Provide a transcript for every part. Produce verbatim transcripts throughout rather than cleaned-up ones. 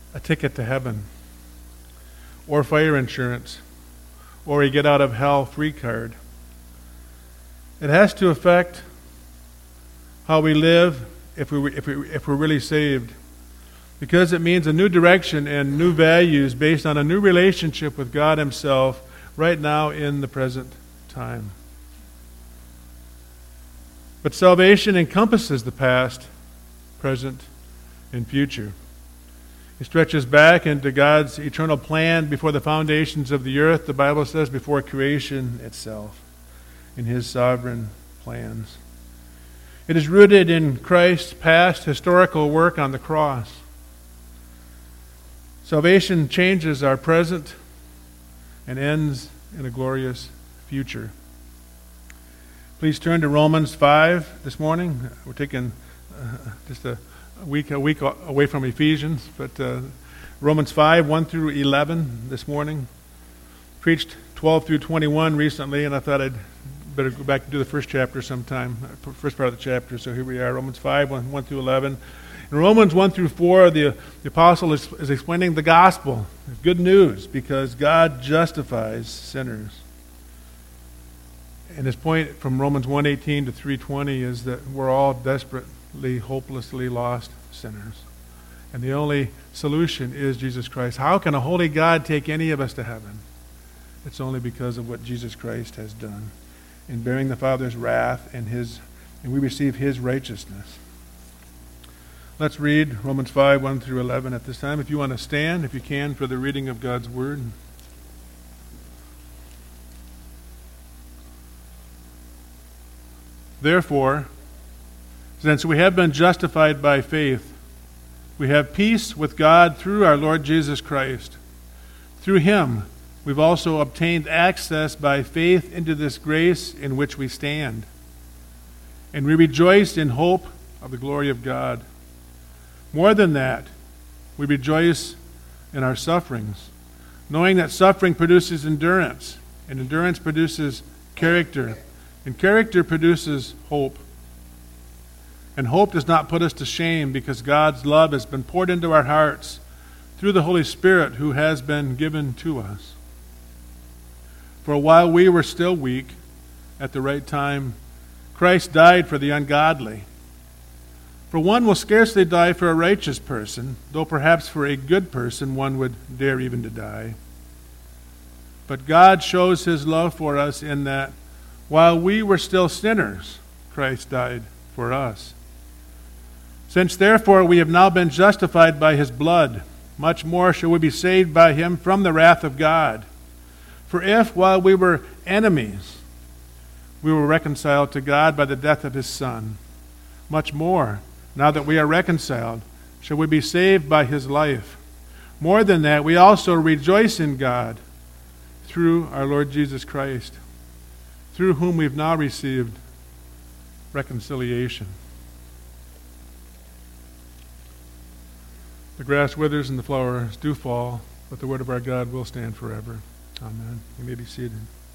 a ticket to heaven, or fire insurance, or a get out of hell free card. It has to affect how we live if we if we if we're really saved, because it means a new direction and new values based on a new relationship with God Himself right now in the present time. But salvation encompasses the past, present, and future. It stretches back into God's eternal plan before the foundations of the earth, the Bible says, before creation itself, in His sovereign plans. It is rooted in Christ's past historical work on the cross. Salvation changes our present and ends in a glorious future. Please turn to Romans five this morning. We're taking uh, just a week a week away from Ephesians, but uh, Romans five, one through eleven this morning. Preached twelve through twenty-one recently, and I thought I'd better go back and do the first chapter sometime, first part of the chapter. So here we are, Romans five, one, one through eleven. In Romans one through four, the, the apostle is, is explaining the gospel. Good news, because God justifies sinners. And his point from Romans one eighteen to three twenty is that we're all desperately, hopelessly lost sinners. And the only solution is Jesus Christ. How can a holy God take any of us to heaven? It's only because of what Jesus Christ has done in bearing the Father's wrath, and his, and we receive His righteousness. Let's read Romans five, one through eleven at this time. If you want to stand, if you can, for the reading of God's Word. Therefore, since we have been justified by faith, we have peace with God through our Lord Jesus Christ. Through Him, we've also obtained access by faith into this grace in which we stand. And we rejoice in hope of the glory of God. More than that, we rejoice in our sufferings, knowing that suffering produces endurance, and endurance produces character, and character produces hope. And hope does not put us to shame, because God's love has been poured into our hearts through the Holy Spirit who has been given to us. For while we were still weak, at the right time, Christ died for the ungodly. For one will scarcely die for a righteous person, though perhaps for a good person one would dare even to die. But God shows His love for us in that while we were still sinners, Christ died for us. Since therefore we have now been justified by His blood, much more shall we be saved by Him from the wrath of God. For if, while we were enemies, we were reconciled to God by the death of His Son, much more, now that we are reconciled, shall we be saved by His life. More than that, we also rejoice in God through our Lord Jesus Christ, through whom we've now received reconciliation. The grass withers and the flowers do fall, but the word of our God will stand forever. Amen. You may be seated.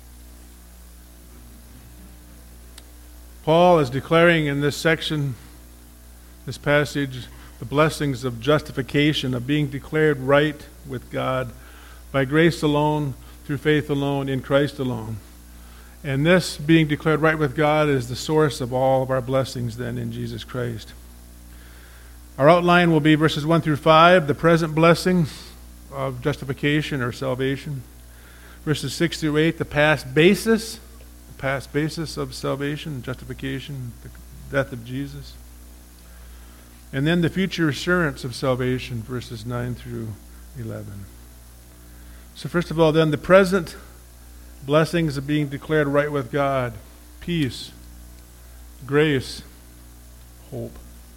Paul is declaring in this section, this passage, the blessings of justification, of being declared right with God by grace alone, through faith alone, in Christ alone. And this being declared right with God is the source of all of our blessings then in Jesus Christ. Our outline will be verses one through five, the present blessings of justification or salvation. Verses six through eight, the past basis, the past basis of salvation, justification, the death of Jesus. And then the future assurance of salvation, verses nine through eleven. So first of all, then, the present blessings of being declared right with God: peace, grace, hope.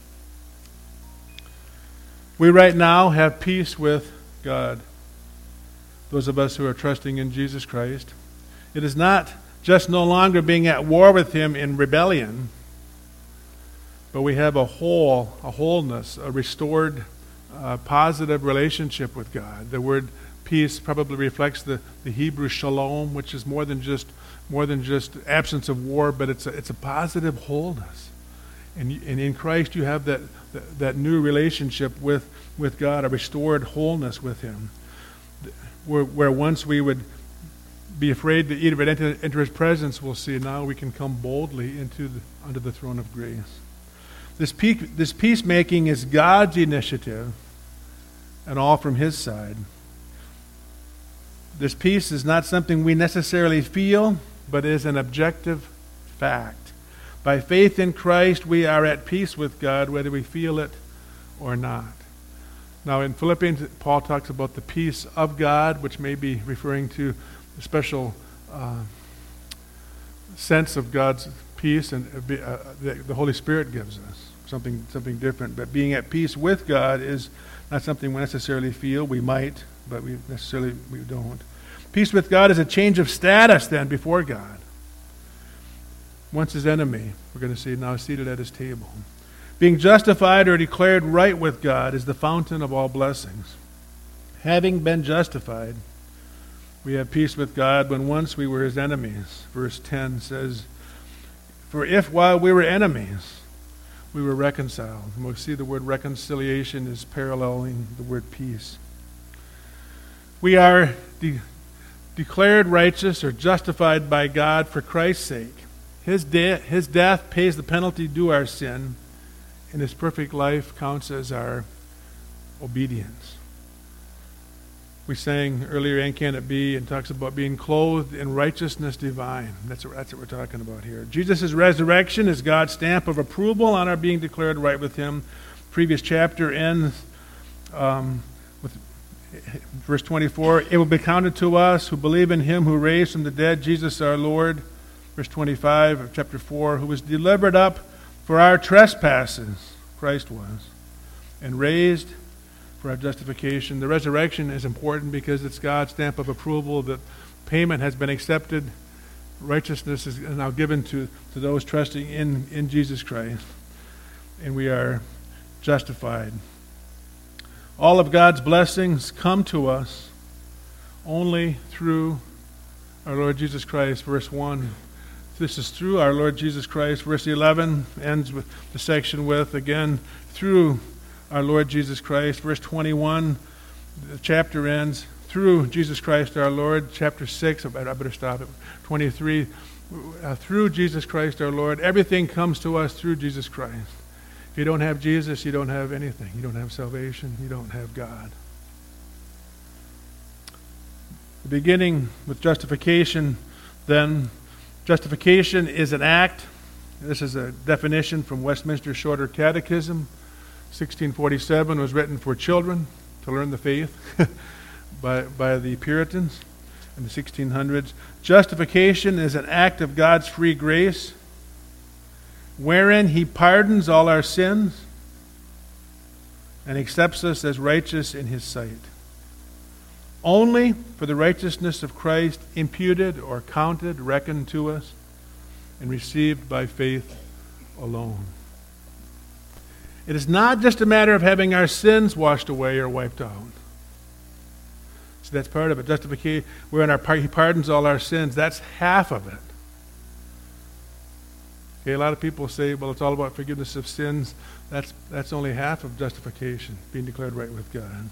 We right now have peace with God, those of us who are trusting in Jesus Christ. It is not just no longer being at war with Him in rebellion, but we have a whole, a wholeness, a restored, uh, positive relationship with God. The word peace probably reflects the, the Hebrew shalom, which is more than just more than just absence of war, but it's a, it's a positive wholeness. And, and in Christ you have that, that, that new relationship with, with God, a restored wholeness with him. Where, where once we would be afraid to even enter, enter his presence, we'll see now we can come boldly into the, under the throne of grace. This, peace, this peacemaking is God's initiative and all from his side. This peace is not something we necessarily feel, but is an objective fact. By faith in Christ, we are at peace with God, whether we feel it or not. Now, in Philippians, Paul talks about the peace of God, which may be referring to a special uh, sense of God's peace, and uh, the, the Holy Spirit gives us something something different. But being at peace with God is not something we necessarily feel. We might, but we necessarily we don't. Peace with God is a change of status then before God. Once his enemy, we're going to see now seated at his table. Being justified or declared right with God is the fountain of all blessings. Having been justified, we have peace with God when once we were his enemies. Verse ten says, for if while we were enemies, we were reconciled. And we'll see the word reconciliation is paralleling the word peace. We are de- declared righteous or justified by God for Christ's sake. His, de- his death pays the penalty due our sin, and his perfect life counts as our obedience. We sang earlier, and can it be, and talks about being clothed in righteousness divine. That's what, that's what we're talking about here. Jesus' resurrection is God's stamp of approval on our being declared right with him. Previous chapter ends um, with verse twenty-four. It will be counted to us who believe in him who raised from the dead, Jesus our Lord. Verse twenty-five of chapter four, who was delivered up for our trespasses, Christ was, and raised for our justification. The resurrection is important because it's God's stamp of approval that payment has been accepted. Righteousness is now given to, to those trusting in, in Jesus Christ. And we are justified. All of God's blessings come to us only through our Lord Jesus Christ. Verse one. This is through our Lord Jesus Christ. Verse eleven ends with the section with, again, through our Lord Jesus Christ. Verse twenty-one, the chapter ends, through Jesus Christ our Lord. Chapter six, I better stop at twenty-three, uh, through Jesus Christ our Lord. Everything comes to us through Jesus Christ. If you don't have Jesus, you don't have anything. You don't have salvation. You don't have God. The beginning with justification, then, justification is an act. This is a definition from Westminster Shorter Catechism. sixteen forty-seven was written for children to learn the faith by, by the Puritans in the sixteen hundreds. Justification is an act of God's free grace, wherein he pardons all our sins and accepts us as righteous in his sight. Only for the righteousness of Christ imputed or counted, reckoned to us, and received by faith alone. It is not just a matter of having our sins washed away or wiped out. So that's part of it. Justification, wherein our, he pardons all our sins. That's half of it. Okay, a lot of people say, well, it's all about forgiveness of sins. That's, that's only half of justification, being declared right with God.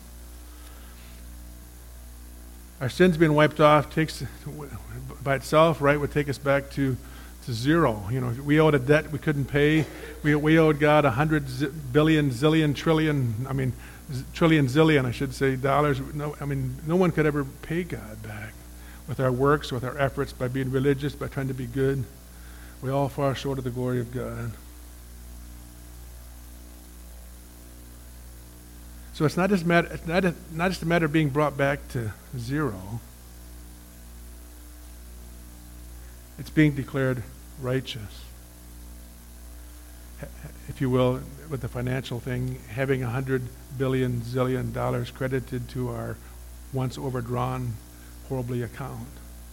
Our sins being wiped off takes, by itself, right, would take us back to, to zero. You know, we owed a debt we couldn't pay. We, we owed God a hundred z- billion, zillion, trillion, I mean, z- trillion, zillion, I should say, dollars. No, I mean, no one could ever pay God back with our works, with our efforts, by being religious, by trying to be good. We all fall short of the glory of God. So it's not just matter, it's not, a, not just a matter of being brought back to zero. It's being declared righteous. If you will, with the financial thing, having a hundred billion, zillion dollars credited to our once overdrawn, horribly account.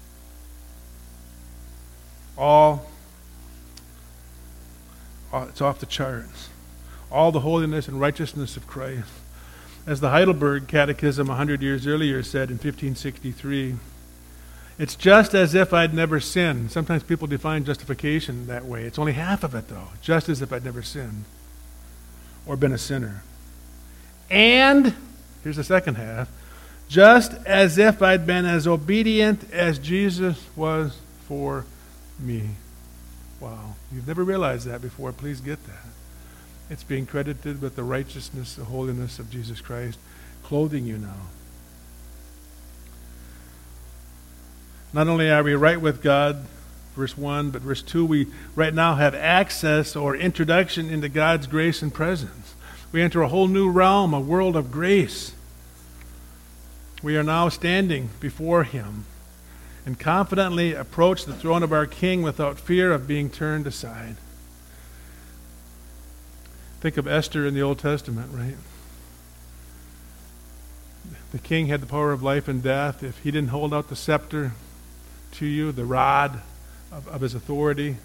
All, all, it's off the charts. All the holiness and righteousness of Christ. As the Heidelberg Catechism a hundred years earlier said in fifteen sixty-three, It's just as if I'd never sinned. Sometimes people define justification that way. It's only half of it, though. Just as if I'd never sinned or been a sinner. And, here's the second half, just as if I'd been as obedient as Jesus was for me. Wow. You've never realized that before. Please get that. It's being credited with the righteousness, the holiness of Jesus Christ, clothing you now. Not only are we right with God, verse one, but verse two, we right now have access or introduction into God's grace and presence. We enter a whole new realm, a world of grace. We are now standing before Him and confidently approach the throne of our King without fear of being turned aside. Think of Esther in the Old Testament, right? The king had the power of life and death. If he didn't hold out the scepter to you, the rod of, of his authority,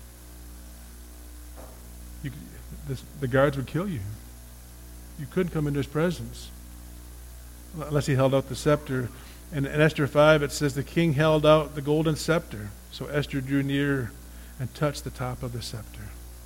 you, this, the guards would kill you. You couldn't come into his presence unless he held out the scepter. And in Esther five, it says the king held out the golden scepter. So Esther drew near and touched the top of the scepter.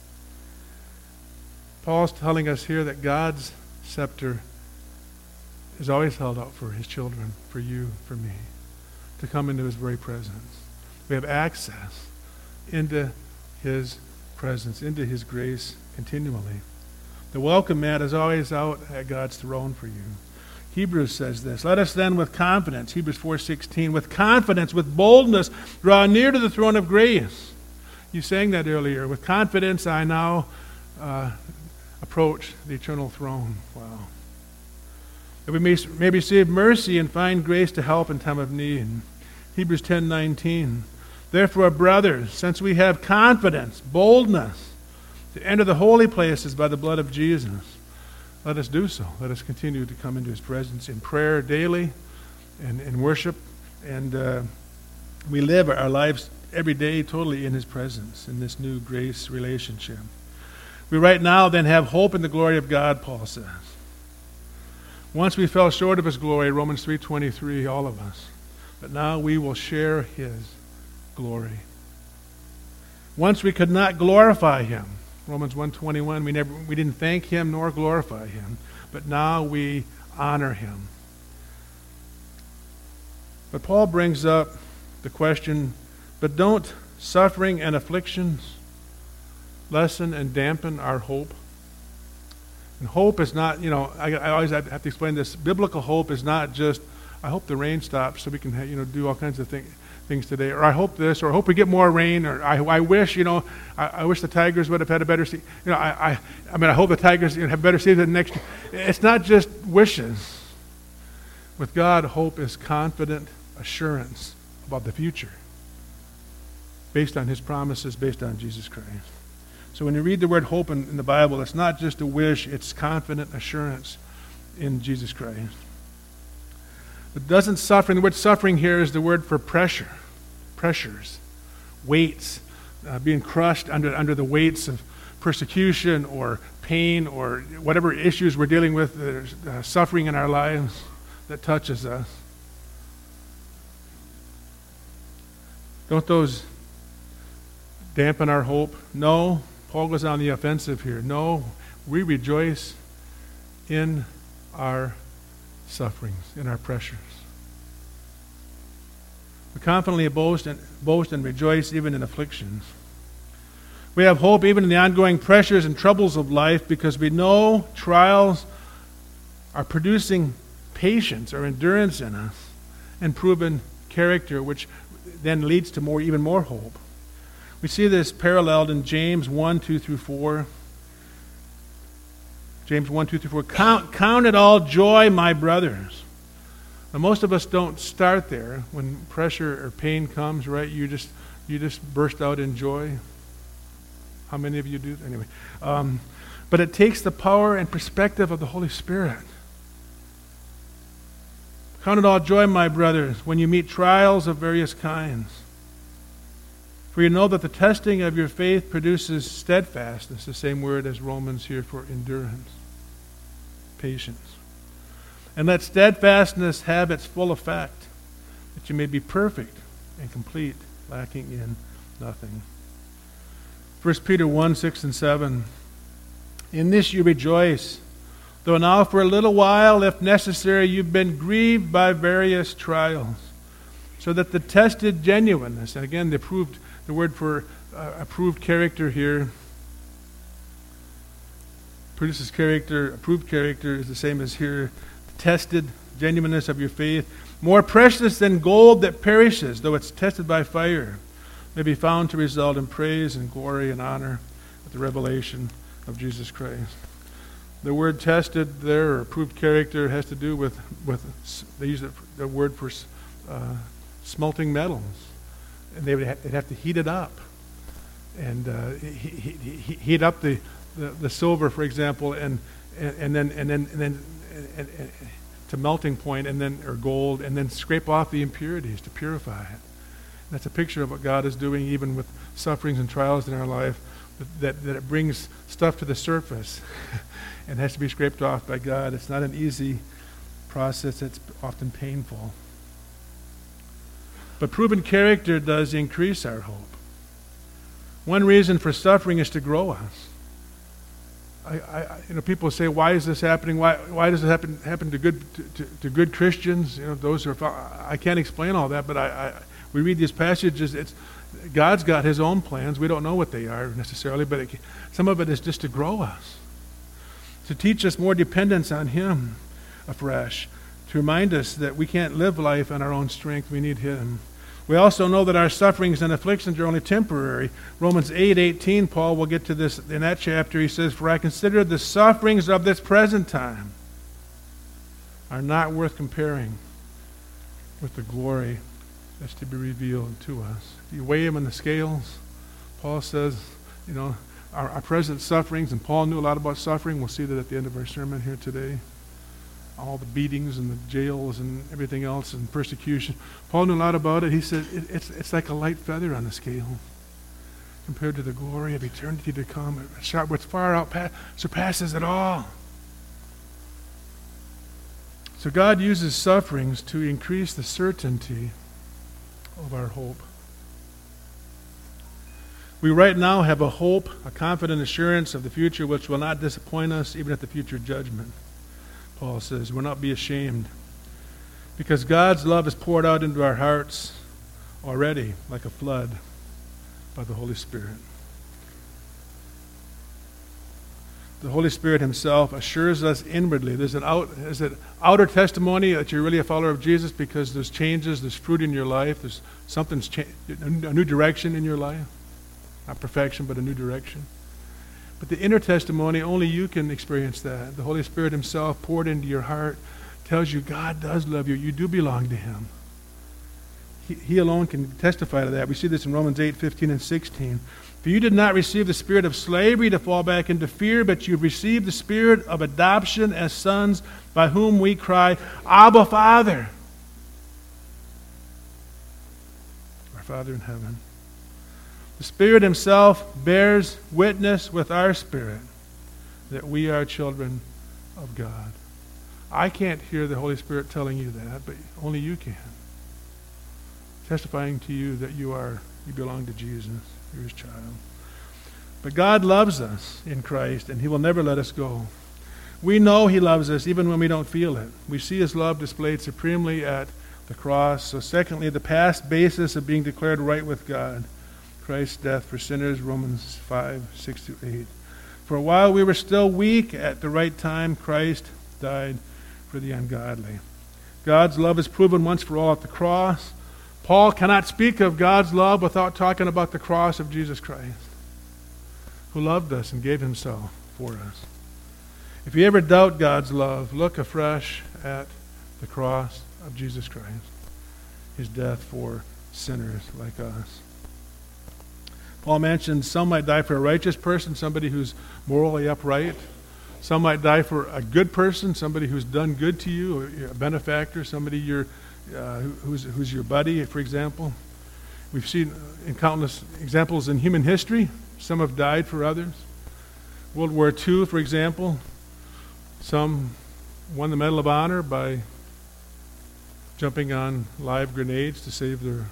Paul's telling us here that God's scepter is always held out for his children, for you, for me, to come into his very presence. We have access into his presence, into his grace continually. The welcome mat is always out at God's throne for you. Hebrews says this, let us then with confidence, Hebrews four sixteen, with confidence, with boldness, draw near to the throne of grace. You sang that earlier. With confidence I now uh, approach the eternal throne. Wow. That we may, may receive mercy and find grace to help in time of need. Hebrews ten nineteen. Therefore, brothers, since we have confidence, boldness, to enter the holy places by the blood of Jesus, let us do so. Let us continue to come into his presence in prayer daily and in worship. And uh, we live our lives every day totally in his presence, in this new grace relationship. We right now then have hope in the glory of God, Paul says. Once we fell short of his glory, Romans three twenty-three, all of us. But now we will share his glory. Once we could not glorify him. Romans one twenty-one, we never we didn't thank him nor glorify him, but now we honor him. But Paul brings up the question, but don't suffering and afflictions lessen and dampen our hope? And hope is not, you know, I, I always have to explain this. Biblical hope is not just, I hope the rain stops so we can, you know, do all kinds of things. things today, or I hope this, or I hope we get more rain, or I, I wish, you know, I, I wish the Tigers would have had a better season. You know, I, I, I mean, I hope the Tigers you know, have a better season next year. It's not just wishes. With God, hope is confident assurance about the future, based on his promises, based on Jesus Christ. So when you read the word hope in, in the Bible, it's not just a wish, it's confident assurance in Jesus Christ. But doesn't suffering, the word suffering here is the word for pressure, pressures, weights, uh, being crushed under, under the weights of persecution or pain or whatever issues we're dealing with, there's uh, suffering in our lives that touches us. Don't those dampen our hope? No. Paul goes on the offensive here. No, we rejoice in our sufferings, in our pressures. We confidently boast and, boast and rejoice even in afflictions. We have hope even in the ongoing pressures and troubles of life because we know trials are producing patience or endurance in us and proven character, which then leads to more, even more hope. We see this paralleled in James one, two through four. James one, two through four. Count, count it all joy, my brothers. Now, most of us don't start there. When pressure or pain comes, right, you just you just burst out in joy. How many of you do? Anyway. Um, but it takes the power and perspective of the Holy Spirit. Count it all joy, my brothers, when you meet trials of various kinds. For you know that the testing of your faith produces steadfastness, the same word as Romans here for endurance, patience. And let steadfastness have its full effect, that you may be perfect and complete, lacking in nothing. First Peter one, six and seven. In this you rejoice, though now for a little while, if necessary, you've been grieved by various trials, so that the tested genuineness, and again the approved, the word for uh, approved character here, produces character, approved character is the same as here, tested genuineness of your faith, more precious than gold that perishes, though it's tested by fire, may be found to result in praise and glory and honor at the revelation of Jesus Christ. The word tested there, or approved character, has to do with, with they use it, the word for uh, smelting metals. And they would have, they'd have to heat it up. And uh, he, he, he, heat up the, the, the silver, for example, and, and, and then, and then, and then and, and, to melting point, and then, or gold, and then scrape off the impurities to purify it. That's a picture of what God is doing even with sufferings and trials in our life, that, that it brings stuff to the surface and has to be scraped off by God. It's not an easy process. It's often painful. But proven character does increase our hope. One reason for suffering is to grow us. I, I, you know, people say, "Why is this happening? Why, why does it happen happen to good to, to, to good Christians?" You know, those who are. I can't explain all that, but I, I we read these passages. It's God's got His own plans. We don't know what they are necessarily, but it, some of it is just to grow us, to teach us more dependence on Him afresh, to remind us that we can't live life on our own strength. We need Him. We also know that our sufferings and afflictions are only temporary. Romans eight eighteen, Paul will get to this in that chapter. He says, "For I consider the sufferings of this present time are not worth comparing with the glory that's to be revealed to us." If you weigh them in the scales, Paul says, you know, our, our present sufferings, and Paul knew a lot about suffering. We'll see that at the end of our sermon here today. All the beatings and the jails and everything else and persecution. Paul knew a lot about it. He said it, it's it's like a light feather on the scale compared to the glory of eternity to come, which far out surpasses it all. So God uses sufferings to increase the certainty of our hope. We right now have a hope, a confident assurance of the future which will not disappoint us even at the future judgment. Paul says, we'll not be ashamed, because God's love is poured out into our hearts already like a flood by the Holy Spirit. The Holy Spirit Himself assures us inwardly. There's an out, is it outer testimony that you're really a follower of Jesus because there's changes, there's fruit in your life, there's something's cha- a new direction in your life. Not perfection, but a new direction. But the inner testimony, only you can experience that. The Holy Spirit Himself poured into your heart tells you God does love you. You do belong to Him. He, he alone can testify to that. We see this in Romans eight, fifteen and sixteen. For you did not receive the spirit of slavery to fall back into fear, but you've received the spirit of adoption as sons, by whom we cry, Abba, Father. Our Father in heaven. The Spirit Himself bears witness with our spirit that we are children of God. I can't hear the Holy Spirit telling you that, but only you can. Testifying to you that you are, you belong to Jesus. You're His child. But God loves us in Christ, and He will never let us go. We know He loves us even when we don't feel it. We see His love displayed supremely at the cross. So secondly, the past basis of being declared right with God. Christ's death for sinners, Romans five, six to eight. For while we were still weak, at the right time, Christ died for the ungodly. God's love is proven once for all at the cross. Paul cannot speak of God's love without talking about the cross of Jesus Christ, who loved us and gave Himself for us. If you ever doubt God's love, look afresh at the cross of Jesus Christ, His death for sinners like us. Paul mentioned some might die for a righteous person, somebody who's morally upright. Some might die for a good person, somebody who's done good to you, a benefactor, somebody you're, uh, who's, who's your buddy, for example. We've seen in countless examples in human history. Some have died for others. World War Two, for example, some won the Medal of Honor by jumping on live grenades to save their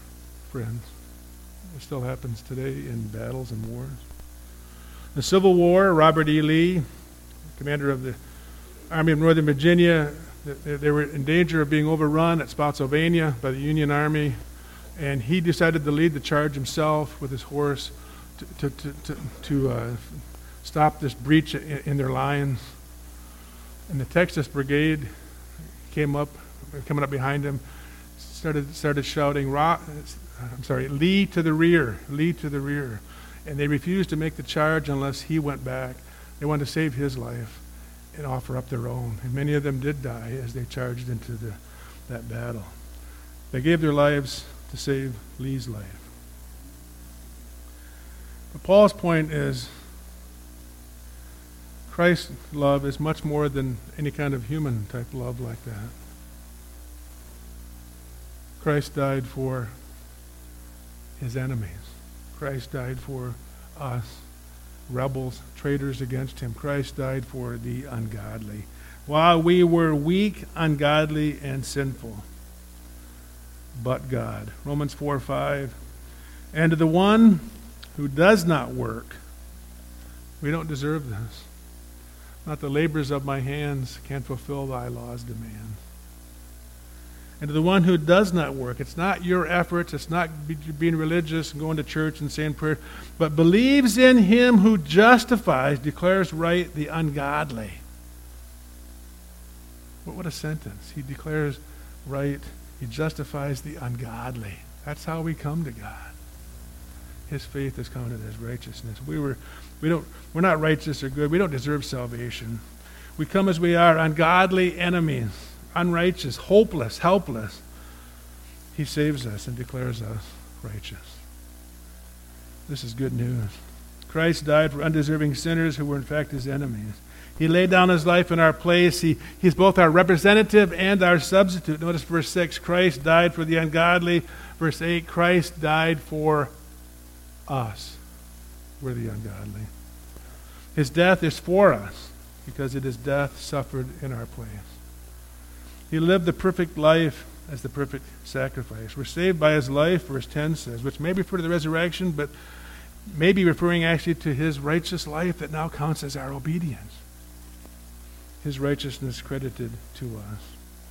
friends. It still happens today in battles and wars. The Civil War, Robert E. Lee, commander of the Army of Northern Virginia, they were in danger of being overrun at Spotsylvania by the Union Army, and he decided to lead the charge himself with his horse to, to, to, to, to uh, stop this breach in, in their lines. And the Texas Brigade came up, coming up behind him, started started shouting, I'm sorry, Lee to the rear, Lee to the rear. And they refused to make the charge unless he went back. They wanted to save his life and offer up their own. And many of them did die as they charged into the, that battle. They gave their lives to save Lee's life. But Paul's point is, Christ's love is much more than any kind of human type love like that. Christ died for his enemies. Christ died for us, rebels, traitors against him. Christ died for the ungodly. While we were weak, ungodly, and sinful, but God. Romans four five. And to the one who does not work, we don't deserve this. Not the labors of my hands can fulfill thy law's demands. And to the one who does not work, it's not your efforts, it's not be, being religious and going to church and saying prayer, but believes in him who justifies, declares right the ungodly. What, what a sentence. He declares right, he justifies the ungodly. That's how we come to God. His faith is counted as righteousness. We were, we don't, we're not righteous or good. We don't deserve salvation. We come as we are, ungodly enemies, unrighteous, hopeless, helpless. He saves us and declares us righteous. This is good news. Christ died for undeserving sinners who were in fact his enemies. He laid down his life in our place. He, he's both our representative and our substitute. Notice verse six, Christ died for the ungodly. Verse eight, Christ died for us. We're the ungodly. His death is for us because it is death suffered in our place. He lived the perfect life as the perfect sacrifice. We're saved by his life, verse ten says, which may refer to the resurrection, but may be referring actually to his righteous life that now counts as our obedience. His righteousness credited to us.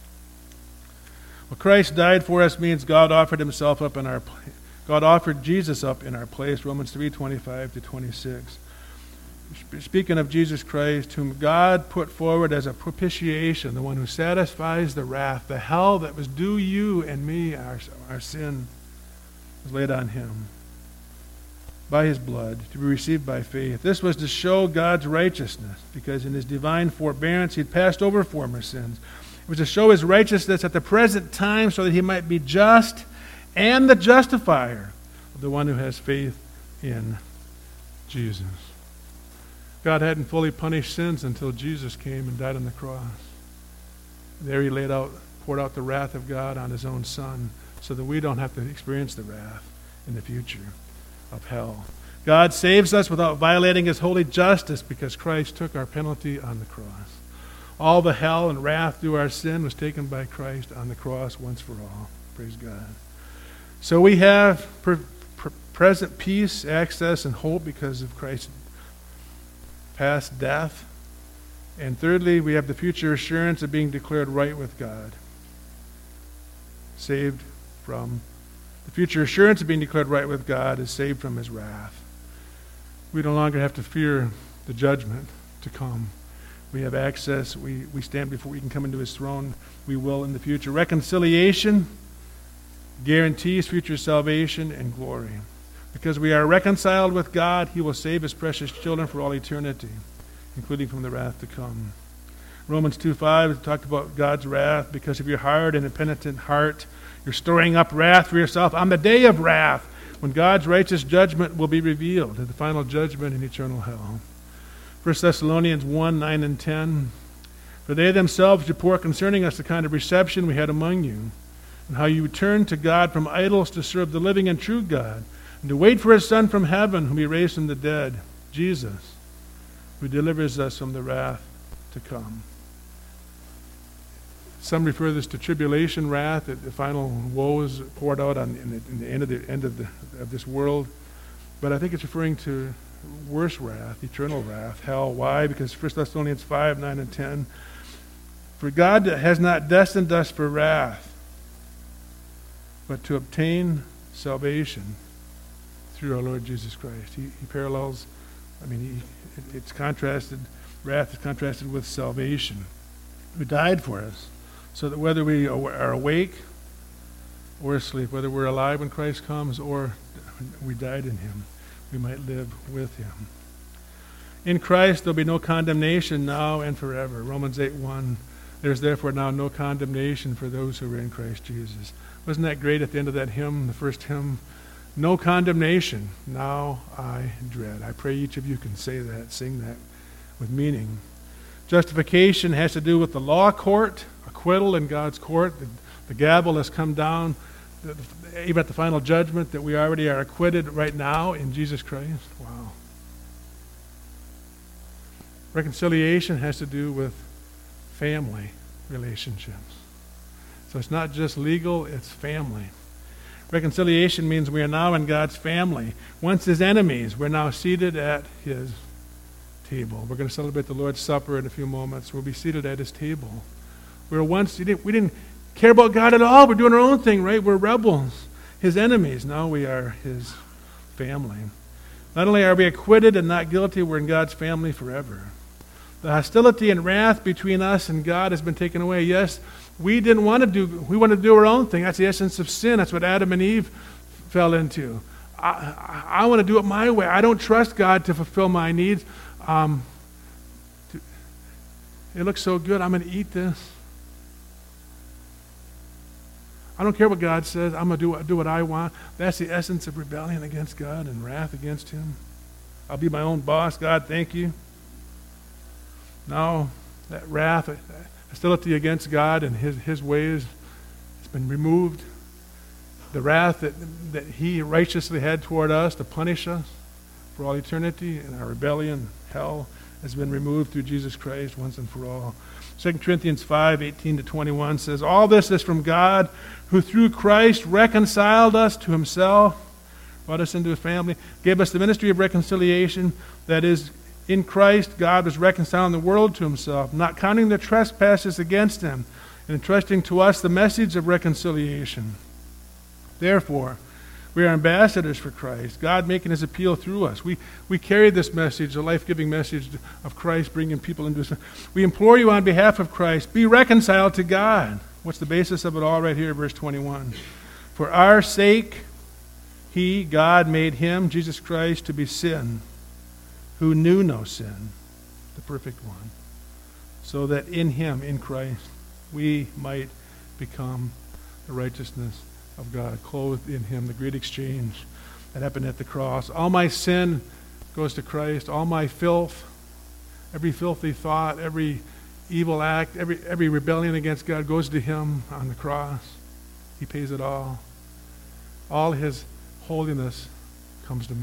Well, Christ died for us means God offered himself up in our place. God offered Jesus up in our place, Romans three twenty-five to twenty-six. Speaking of Jesus Christ, whom God put forward as a propitiation, the one who satisfies the wrath, the hell that was due you and me, our, our sin, was laid on him by his blood to be received by faith. This was to show God's righteousness, because in his divine forbearance he had passed over former sins. It was to show his righteousness at the present time so that he might be just and the justifier of the one who has faith in Jesus. God hadn't fully punished sins until Jesus came and died on the cross. There he laid out, poured out the wrath of God on his own Son so that we don't have to experience the wrath in the future of hell. God saves us without violating his holy justice because Christ took our penalty on the cross. All the hell and wrath due our sin was taken by Christ on the cross once for all. Praise God. So we have per, per, present peace, access, and hope because of Christ's past death. And thirdly, we have the future assurance of being declared right with God. Saved from, the future assurance of being declared right with God is saved from his wrath. We no longer have to fear the judgment to come. We have access. We, we stand before, we can come into his throne. We will in the future. Reconciliation guarantees future salvation and glory. Because we are reconciled with God, he will save his precious children for all eternity, including from the wrath to come. Romans two five talked about God's wrath. Because of your hard and impenitent heart, you're storing up wrath for yourself on the day of wrath, when God's righteous judgment will be revealed, the final judgment in eternal hell. First Thessalonians one nine and ten. For they themselves report concerning us the kind of reception we had among you, and how you turned to God from idols to serve the living and true God, and to wait for his Son from heaven, whom he raised from the dead, Jesus, who delivers us from the wrath to come. Some refer this to tribulation wrath, that the final woe is poured out on in the, in the end of the end of the of this world. But I think it's referring to worse wrath, eternal wrath, hell. Why? Because First Thessalonians five, nine, and ten. For God has not destined us for wrath, but to obtain salvation through our Lord Jesus Christ. He, he parallels, I mean, he, it, it's contrasted, wrath is contrasted with salvation, who died for us, so that whether we are awake or asleep, whether we're alive when Christ comes or we died in him, we might live with him. In Christ there'll be no condemnation now and forever. Romans eight one. There's therefore now no condemnation for those who are in Christ Jesus. Wasn't that great at the end of that hymn, the first hymn? No condemnation, now I dread. I pray each of you can say that, sing that with meaning. Justification has to do with the law court, acquittal in God's court. The, the gavel has come down, the, the, even at the final judgment, that we already are acquitted right now in Jesus Christ. Wow. Reconciliation has to do with family relationships. So it's not just legal, it's family. Reconciliation means we are now in God's family. Once his enemies, we're now seated at his table. We're going to celebrate the Lord's Supper in a few moments. We'll be seated at his table. We were once, we didn't, we didn't care about God at all. We're doing our own thing, right? We're rebels, his enemies. Now we are his family. Not only are we acquitted and not guilty, we're in God's family forever. The hostility and wrath between us and God has been taken away. Yes, we didn't want to do, we wanted to do our own thing. That's the essence of sin. That's what Adam and Eve fell into. I, I, I want to do it my way. I don't trust God to fulfill my needs. Um, to, it looks so good. I'm going to eat this. I don't care what God says. I'm going to do, do what I want. That's the essence of rebellion against God and wrath against him. I'll be my own boss. God, thank you. Now, that wrath, that hostility against God and his, his ways has been removed. The wrath that, that he righteously had toward us to punish us for all eternity and our rebellion, hell, has been removed through Jesus Christ once and for all. Second Corinthians five, eighteen to twenty-one says, all this is from God, who through Christ reconciled us to himself, brought us into his family, gave us the ministry of reconciliation, that is, in Christ, God was reconciling the world to himself, not counting their trespasses against them, and entrusting to us the message of reconciliation. Therefore, we are ambassadors for Christ, God making his appeal through us. We, we carry this message, the life-giving message of Christ, bringing people into his. We implore you on behalf of Christ, be reconciled to God. What's the basis of it all right here, verse twenty-one? For our sake, he, God, made him, Jesus Christ, to be sin, who knew no sin, the perfect one, so that in him, in Christ, we might become the righteousness of God, clothed in him, the great exchange that happened at the cross. All my sin goes to Christ. All my filth, every filthy thought, every evil act, every, every rebellion against God goes to him on the cross. He pays it all. All his holiness comes to me.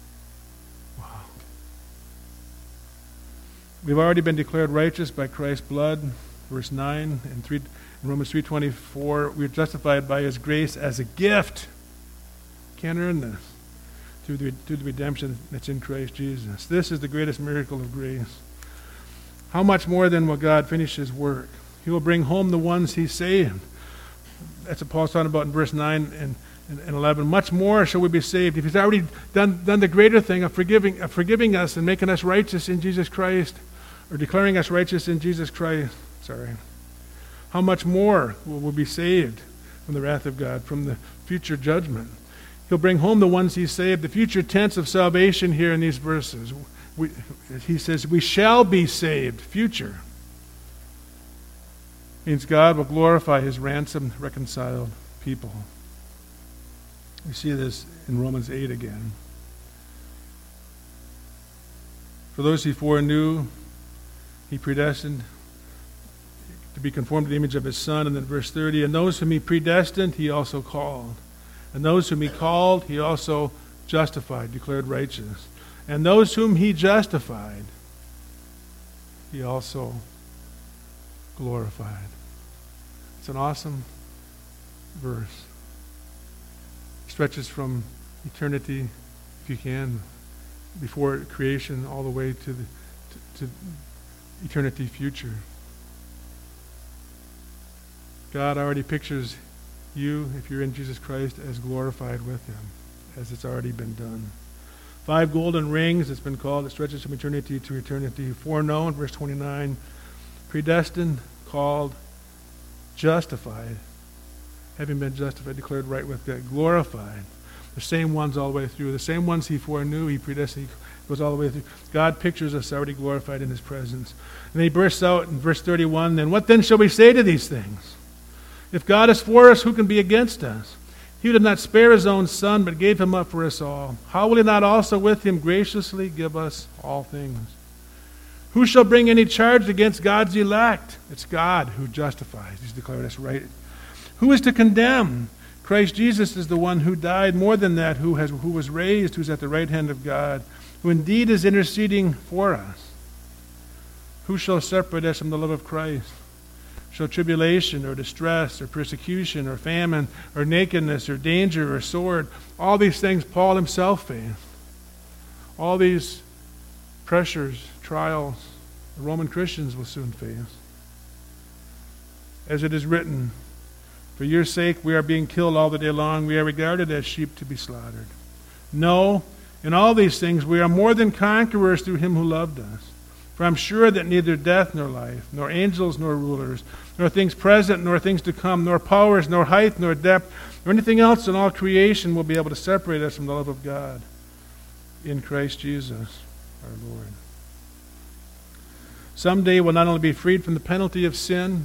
We've already been declared righteous by Christ's blood, verse nine, and three, in Romans three twenty-four, we're justified by his grace as a gift. Can't earn this through the, through the redemption that's in Christ Jesus. This is the greatest miracle of grace. How much more then will God finish his work? He will bring home the ones he saved. That's what Paul's talking about in verse nine and, and, and eleven. Much more shall we be saved. If he's already done, done the greater thing of forgiving, of forgiving us and making us righteous in Jesus Christ, or declaring us righteous in Jesus Christ, sorry, how much more will we be saved from the wrath of God, from the future judgment? He'll bring home the ones he saved. The future tense of salvation here in these verses. We, he says, we shall be saved, future. Means God will glorify his ransomed, reconciled people. We see this in Romans eight again. For those he foreknew, he predestined to be conformed to the image of his Son. And then verse thirty, and those whom he predestined, he also called. And those whom he called, he also justified, declared righteous. And those whom he justified, he also glorified. It's an awesome verse. It stretches from eternity, if you can, before creation, all the way to the to, to eternity future. God already pictures you, if you're in Jesus Christ, as glorified with him, as it's already been done. Five golden rings, it's been called, it stretches from eternity to eternity. Foreknown, verse twenty-nine, predestined, called, justified, having been justified, declared right with God, glorified. The same ones all the way through. The same ones he foreknew, he predestined, he goes all the way through. God pictures us already glorified in his presence. And he bursts out in verse thirty-one, then what then shall we say to these things? If God is for us, who can be against us? He did not spare his own son, but gave him up for us all. How will he not also with him graciously give us all things? Who shall bring any charge against God's elect? It's God who justifies. He's declared us right. Who is to condemn? Christ Jesus is the one who died, more than that, who has who was raised, who's at the right hand of God, who indeed is interceding for us. Who shall separate us from the love of Christ? Shall tribulation or distress or persecution or famine or nakedness or danger or sword, all these things Paul himself faced. All these pressures, trials, the Roman Christians will soon face. As it is written, for your sake we are being killed all the day long. We are regarded as sheep to be slaughtered. No, in all these things we are more than conquerors through him who loved us. For I'm sure that neither death nor life, nor angels nor rulers, nor things present nor things to come, nor powers, nor height, nor depth, nor anything else in all creation will be able to separate us from the love of God in Christ Jesus our Lord. Someday we'll not only be freed from the penalty of sin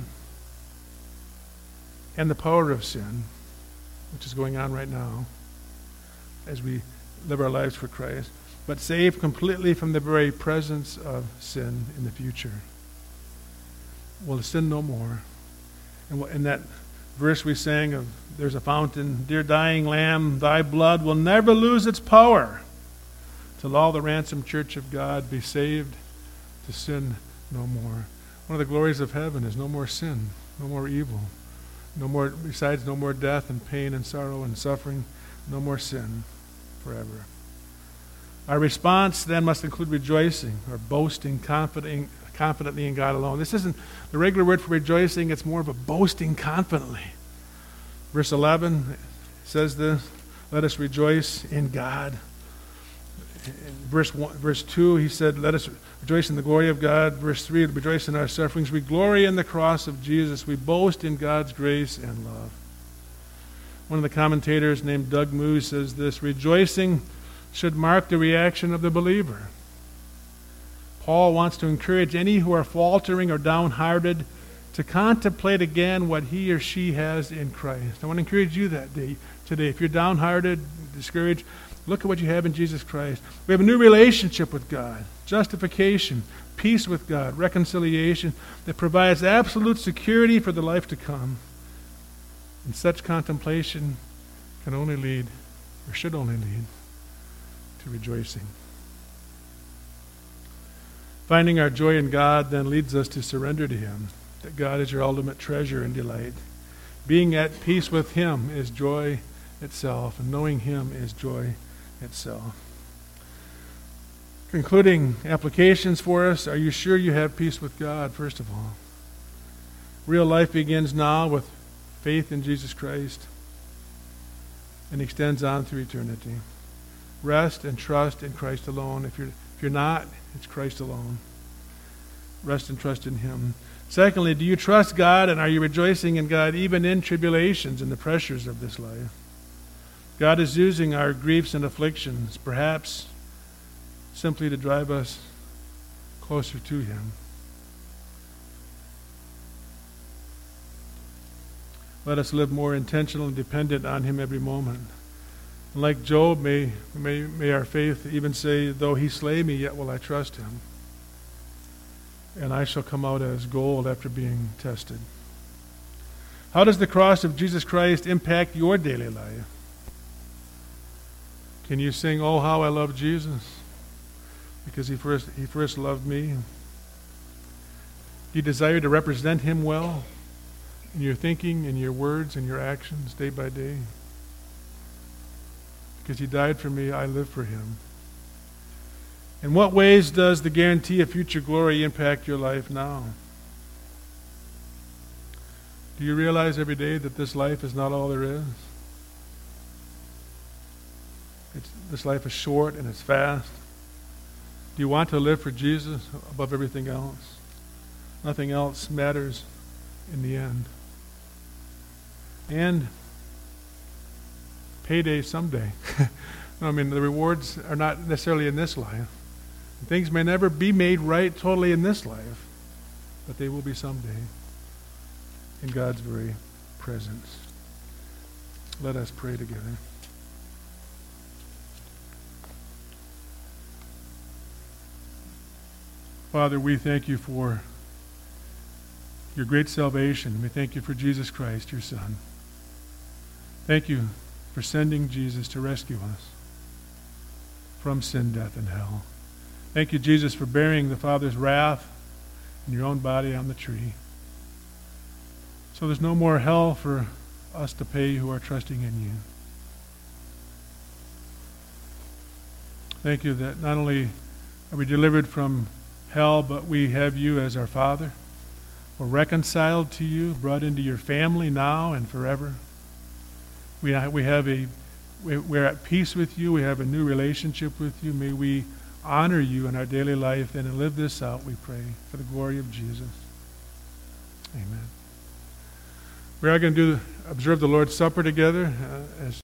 and the power of sin, which is going on right now as we live our lives for Christ, but saved completely from the very presence of sin in the future. We'll sin no more. And in that verse we sang of, there's a fountain, dear dying Lamb, thy blood will never lose its power till all the ransomed church of God be saved to sin no more. One of the glories of heaven is no more sin, no more evil, no more, besides no more death and pain and sorrow and suffering, no more sin forever. Our response then must include rejoicing or boasting confident, confidently in God alone. This isn't the regular word for rejoicing, it's more of a boasting confidently. Verse eleven says this, let us rejoice in God. In verse one, verse two, he said, let us rejoice in the glory of God. Verse three, rejoice in our sufferings. We glory in the cross of Jesus. We boast in God's grace and love. One of the commentators named Doug Moose says this, rejoicing should mark the reaction of the believer. Paul wants to encourage any who are faltering or downhearted to contemplate again what he or she has in Christ. I want to encourage you that day, today. If you're downhearted, discouraged, look at what you have in Jesus Christ. We have a new relationship with God, justification, peace with God, reconciliation that provides absolute security for the life to come. And such contemplation can only lead, or should only lead, to rejoicing. Finding our joy in God then leads us to surrender to him, that God is your ultimate treasure and delight. Being at peace with him is joy itself, and knowing him is joy itself. Concluding applications for us, are you sure you have peace with God, first of all? Real life begins now with faith in Jesus Christ and extends on through eternity. Rest and trust in Christ alone. If you're, if you're not, it's Christ alone. Rest and trust in him. Secondly, do you trust God, and are you rejoicing in God even in tribulations and the pressures of this life? God is using our griefs and afflictions, perhaps simply to drive us closer to him. Let us live more intentional and dependent on him every moment. Like Job, may, may, may our faith even say, though he slay me, yet will I trust him. And I shall come out as gold after being tested. How does the cross of Jesus Christ impact your daily life? Can you sing, oh, how I love Jesus, because he first, he first loved me? Do you desire to represent him well? in your thinking, in your words, in your actions, day by day. Because he died for me, I live for him. In what ways does the guarantee of future glory impact your life now? Do you realize every day that this life is not all there is? It's, this life is short and it's fast. Do you want to live for Jesus above everything else? Nothing else matters in the end. And payday someday. I mean, the rewards are not necessarily in this life. Things may never be made right totally in this life, but they will be someday in God's very presence. Let us pray together. Father, we thank you for your great salvation. We thank you for Jesus Christ, your Son. Thank you for sending Jesus to rescue us from sin, death, and hell. Thank you, Jesus, for bearing the Father's wrath in your own body on the tree. So there's no more hell for us to pay who are trusting in you. Thank you that not only are we delivered from hell, but we have you as our Father. We're reconciled to you, brought into your family now and forever. We we have a we're at peace with you. We have a new relationship with you. May we honor you in our daily life and live this out, we pray, for the glory of Jesus. Amen. We are going to do observe the Lord's Supper together uh, as